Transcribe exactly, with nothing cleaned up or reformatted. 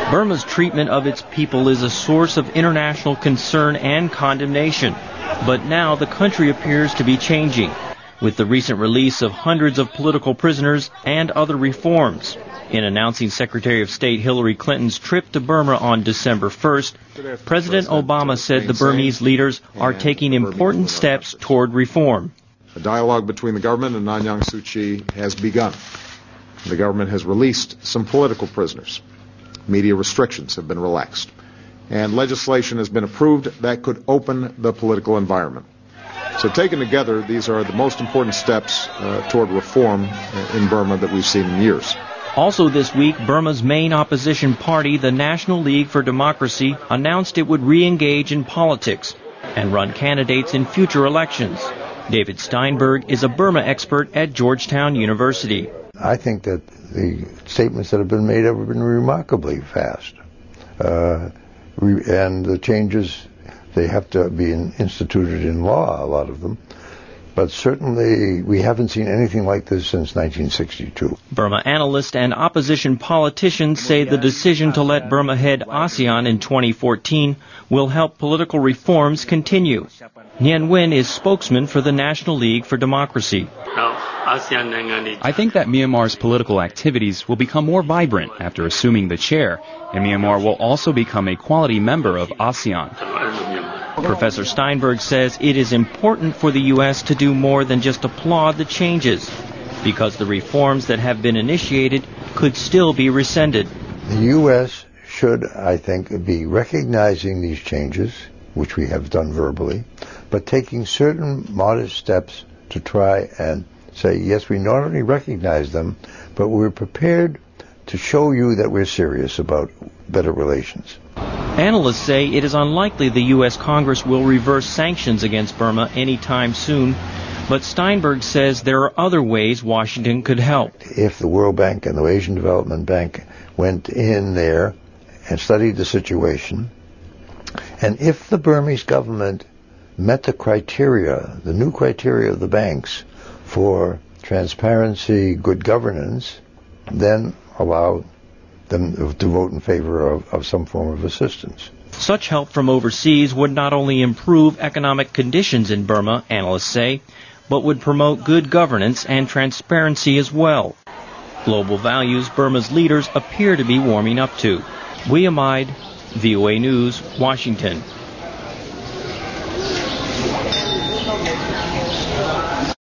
Burma's treatment of its people is a source of international concern and condemnation. But now the country appears to be changing, with the recent release of hundreds of political prisoners and other reforms. In announcing Secretary of State Hillary Clinton's trip to Burma on December first, President Obama said the Burmese leaders are taking important steps toward reform. A dialogue between the government and Aung San Suu Kyi has begun. The government has released some political prisoners. Media restrictions have been relaxed. And legislation has been approved that could open the political environment. So taken together, these are the most important steps uh, toward reform in Burma that we've seen in years. Also this week, Burma's main opposition party, the National League for Democracy, announced it would re-engage in politics and run candidates in future elections. David Steinberg is a Burma expert at Georgetown University. I think that the statements that have been made have been remarkably fast. Uh, re- and the changes, they have to be in, instituted in law, a lot of them. But certainly we haven't seen anything like this since nineteen sixty-two. Burma analysts and opposition politicians say the decision to let Burma head ASEAN in twenty fourteen will help political reforms continue. Nguyen Nguyen is spokesman for the National League for Democracy. I think that Myanmar's political activities will become more vibrant after assuming the chair, and Myanmar will also become a quality member of ASEAN. Professor Steinberg says it is important for the U S to do more than just applaud the changes, because the reforms that have been initiated could still be rescinded. The U S should, I think, be recognizing these changes, which we have done verbally, but taking certain modest steps to try and say, yes, we not only recognize them, but we're prepared to show you that we're serious about better relations. Analysts say it is unlikely the U S Congress will reverse sanctions against Burma anytime soon, but Steinberg says there are other ways Washington could help. If the World Bank and the Asian Development Bank went in there and studied the situation, and if the Burmese government met the criteria, the new criteria of the banks for transparency, good governance, then allow them to vote in favor of, of some form of assistance. Such help from overseas would not only improve economic conditions in Burma, analysts say, but would promote good governance and transparency as well. Global values Burma's leaders appear to be warming up to. William Ide, V O A News, Washington.